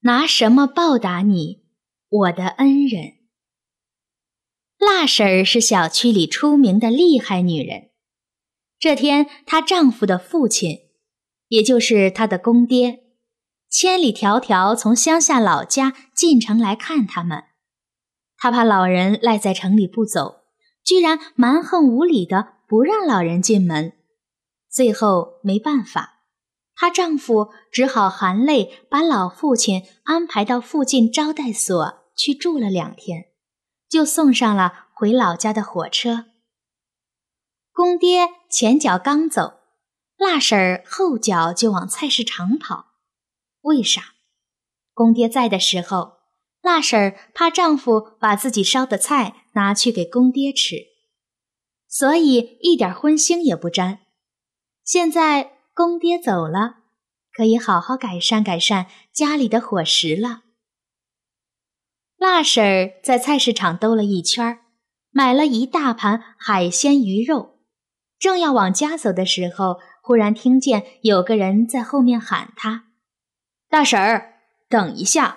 拿什么报答你，我的恩人？辣婶儿是小区里出名的厉害女人。这天，她丈夫的父亲，也就是她的公爹，千里迢迢从乡下老家进城来看他们。她怕老人赖在城里不走，居然蛮横无理的不让老人进门。最后没办法，她丈夫只好含泪把老父亲安排到附近招待所去住了2天，就送上了回老家的火车。公爹前脚刚走，辣婶儿后脚就往菜市场跑。为啥？公爹在的时候，辣婶儿怕丈夫把自己烧的菜拿去给公爹吃，所以一点荤腥也不沾。现在公爹走了，可以好好改善改善家里的伙食了。辣婶儿在菜市场兜了一圈，买了一大盘海鲜鱼肉，正要往家走的时候，忽然听见有个人在后面喊她：“大婶儿，等一下。”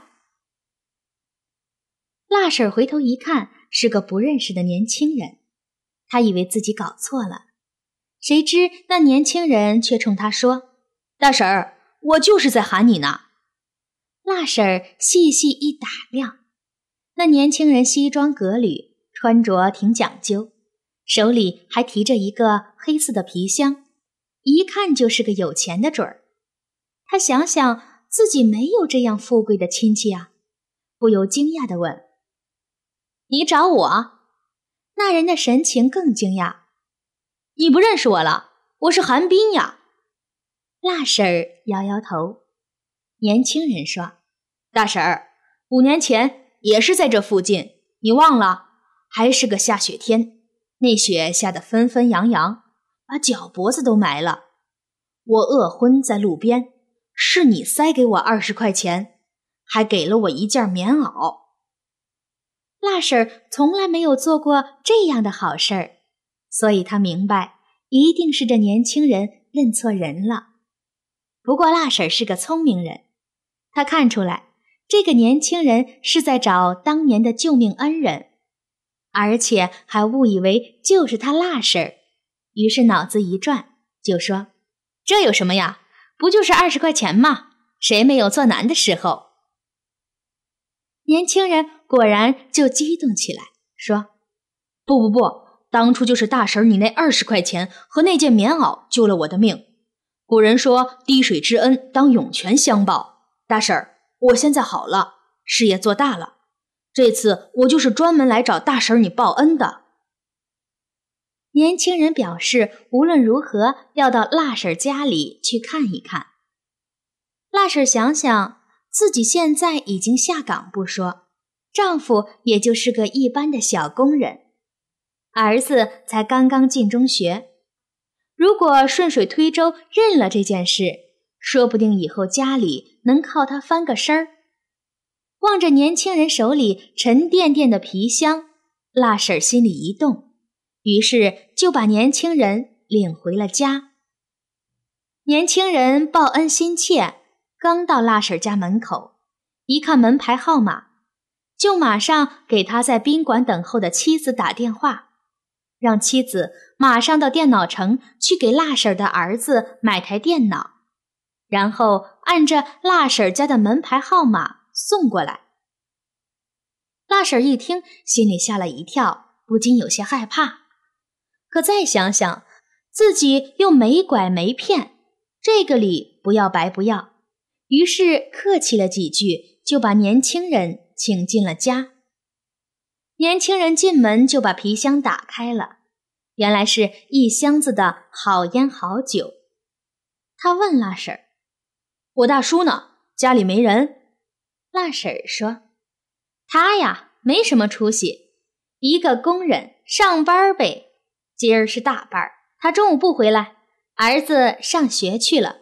辣婶儿回头一看，是个不认识的年轻人，她以为自己搞错了，谁知那年轻人却冲她说：“大婶儿，我就是在喊你呢。”辣婶儿细细一打量，那年轻人西装革履，穿着挺讲究，手里还提着一个黑色的皮箱，一看就是个有钱的准儿。她想想自己没有这样富贵的亲戚啊，不由惊讶地问：“你找我？”那人的神情更惊讶：“你不认识我了？我是韩冰呀。”辣婶儿摇摇头。年轻人说：“大婶儿，5年前也是在这附近，你忘了？还是个下雪天，那雪下得纷纷扬扬，把脚脖子都埋了。我饿昏在路边，是你塞给我20块钱，还给了我一件棉袄。”辣婶儿从来没有做过这样的好事儿，所以她明白，一定是这年轻人认错人了。不过辣婶儿是个聪明人，她看出来这个年轻人是在找当年的救命恩人，而且还误以为就是他辣婶儿，于是脑子一转，就说：“这有什么呀？不就是20块钱吗？谁没有做难的时候？”年轻人果然就激动起来，说：“不，当初就是大婶儿你那20块钱和那件棉袄救了我的命。古人说滴水之恩当涌泉相报，大婶儿，我现在好了，事业做大了，这次我就是专门来找大婶儿你报恩的。”年轻人表示无论如何要到辣婶儿家里去看一看。辣婶儿想想，自己现在已经下岗不说，丈夫也就是个一般的小工人，儿子才刚刚进中学，如果顺水推舟认了这件事，说不定以后家里能靠他翻个身儿。望着年轻人手里沉甸甸的皮箱，辣婶儿心里一动，于是就把年轻人领回了家。年轻人报恩心切，刚到辣婶儿家门口，一看门牌号码，就马上给他在宾馆等候的妻子打电话，让妻子马上到电脑城去给辣婶儿的儿子买台电脑，然后按着辣婶儿家的门牌号码送过来。辣婶儿一听，心里吓了一跳，不禁有些害怕。可再想想，自己又没拐没骗，这个礼不要白不要，于是客气了几句，就把年轻人请进了家。年轻人进门就把皮箱打开了，原来是一箱子的好烟好酒。他问辣婶儿：“我大叔呢？家里没人？”辣婶儿说：“他呀，没什么出息，一个工人，上班呗。今儿是大班，他中午不回来，儿子上学去了。”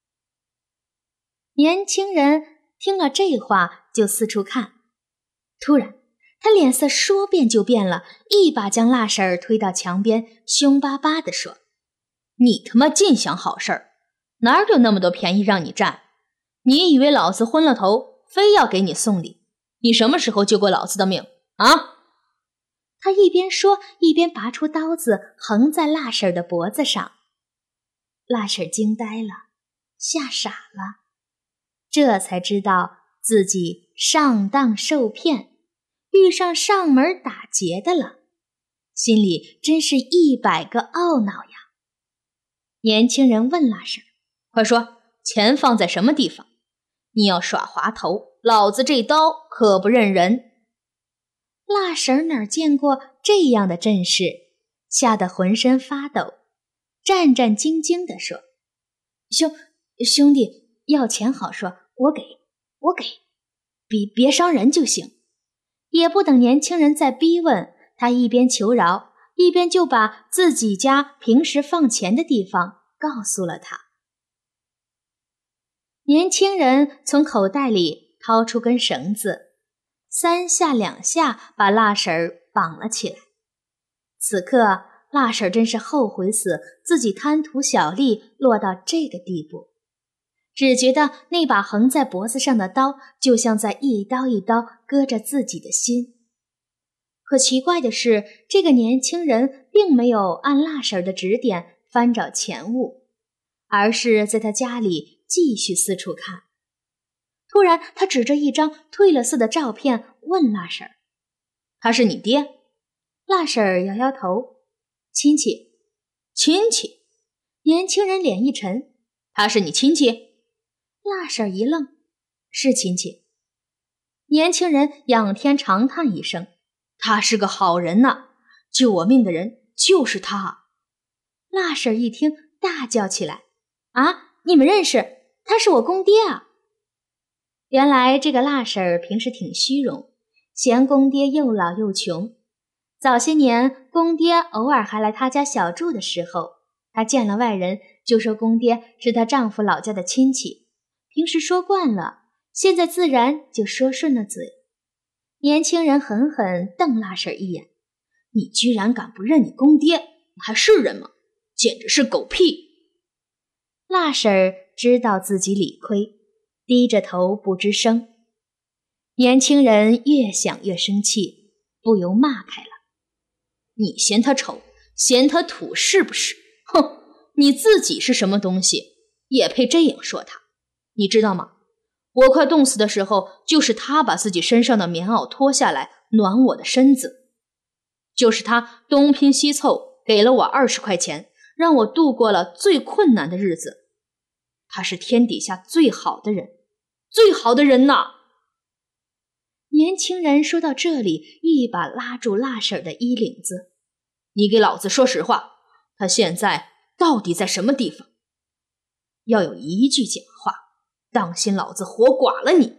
年轻人听了这话，就四处看。突然，他脸色说变就变了，一把将辣婶儿推到墙边，凶巴巴地说：“你他妈尽想好事儿，哪有那么多便宜让你占？你以为老子昏了头， 非要给你送礼。你什么时候救过老子的命啊？ 他一边说，一边拔出刀子横在辣婶的脖子上。辣婶惊呆了，吓傻了，这才知道自己上当受骗，遇上上门打劫的了，心里真是100个懊恼呀。年轻人问辣婶：“ 快说，钱放在什么地方？你要耍滑头，老子这刀可不认人。” 辣婶哪见过这样的阵势，吓得浑身发抖，战战兢兢地说：“兄弟，要钱好说，我给，别伤人就行。”也不等年轻人再逼问，他一边求饶，一边就把自己家平时放钱的地方告诉了他。年轻人从口袋里掏出根绳子，3下2下把辣婶绑了起来。此刻辣婶真是后悔死自己贪图小利落到这个地步，只觉得那把横在脖子上的刀就像在一刀一刀割着自己的心。可奇怪的是，这个年轻人并没有按辣婶的指点翻找钱物，而是在他家里继续四处看。突然他指着一张褪了色的照片问辣婶：“ 他是你爹？” 辣婶摇摇头：“亲戚。” 亲戚？ 年轻人脸一沉：“ 他是你亲戚？” 辣婶一愣：“是亲戚。”年轻人仰天长叹一声：“ 他是个好人呐，救我命的人就是他。” 辣婶一听大叫起来：“啊，你们认识？他是我公爹啊！”原来这个辣婶平时挺虚荣，嫌公爹又老又穷。早些年公爹偶尔还来她家小住的时候，她见了外人就说公爹是她丈夫老家的亲戚，平时说惯了，现在自然就说顺了嘴。年轻人狠狠瞪辣婶一眼：“ 你居然敢不认你公爹，你还是人吗？简直是狗屁！” 辣婶知道自己理亏，低着头不吱声。年轻人越想越生气，不由骂开了：“ 你嫌他丑，嫌他土是不是？哼，你自己是什么东西，也配这样说他？你知道吗？我快冻死的时候，就是他把自己身上的棉袄脱下来暖我的身子，就是他东拼西凑给了我20块钱，让我度过了最困难的日子。他是天底下最好的人，最好的人呐！” 年轻人说到这里，一把拉住辣婶的衣领子：“ 你给老子说实话，他现在到底在什么地方？要有一句假话，当心老子活剐了你！”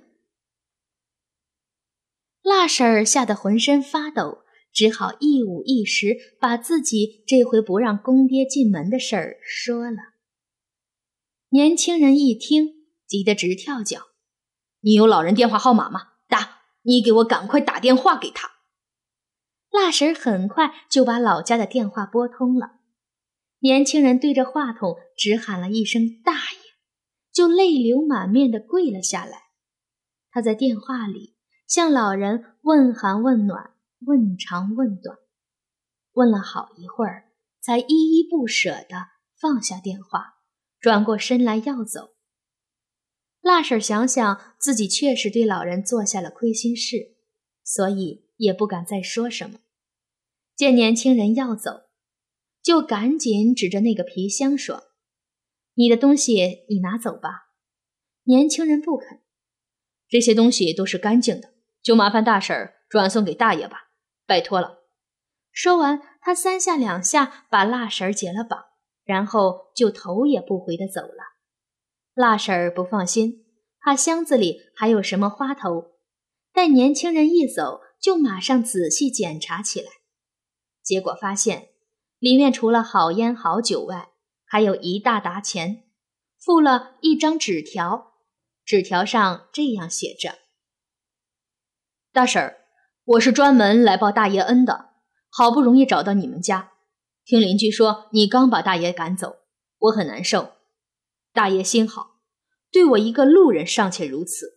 辣婶吓得浑身发抖，只好一五一十把自己这回不让公爹进门的事儿说了。年轻人一听，急得直跳脚：“ 你有老人电话号码吗？打！你给我赶快打电话给他！” 辣婶很快就把老家的电话拨通了。年轻人对着话筒只喊了一声“大爷”，就泪流满面地跪了下来。他在电话里向老人问寒问暖，问长问短，问了好一会儿，才依依不舍地放下电话，转过身来要走。辣婶想想自己确实对老人做下了亏心事，所以也不敢再说什么。见年轻人要走，就赶紧指着那个皮箱说：“你的东西你拿走吧。”年轻人不肯：“ 这些东西都是干净的，就麻烦大婶转送给大爷吧，拜托了。” 说完，他3下2下把辣婶解了绑，然后就头也不回地走了。辣婶不放心，怕箱子里还有什么花头，待年轻人一走，就马上仔细检查起来。结果发现，里面除了好烟好酒外，还有一大沓钱，附了一张纸条，纸条上这样写着：“ 大婶儿，我是专门来报大爷恩的，好不容易找到你们家，听邻居说你刚把大爷赶走，我很难受。大爷心好，对我一个路人尚且如此，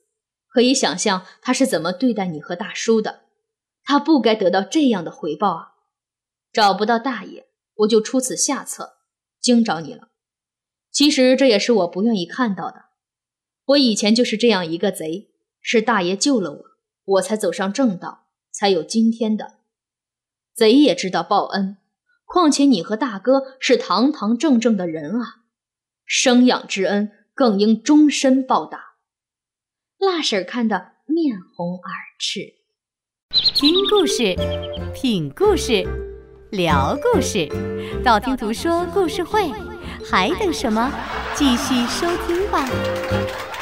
可以想象他是怎么对待你和大叔的，他不该得到这样的回报啊！找不到大爷，我就出此下策，惊着你了。其实这也是我不愿意看到的。我以前就是这样一个贼，是大爷救了我，我才走上正道，才有今天的。贼也知道报恩，况且你和大哥是堂堂正正的人啊，生养之恩更应终身报答。 辣婶看得面红耳赤。 听故事，品故事，聊故事，道听途说故事会，还等什么？继续收听吧。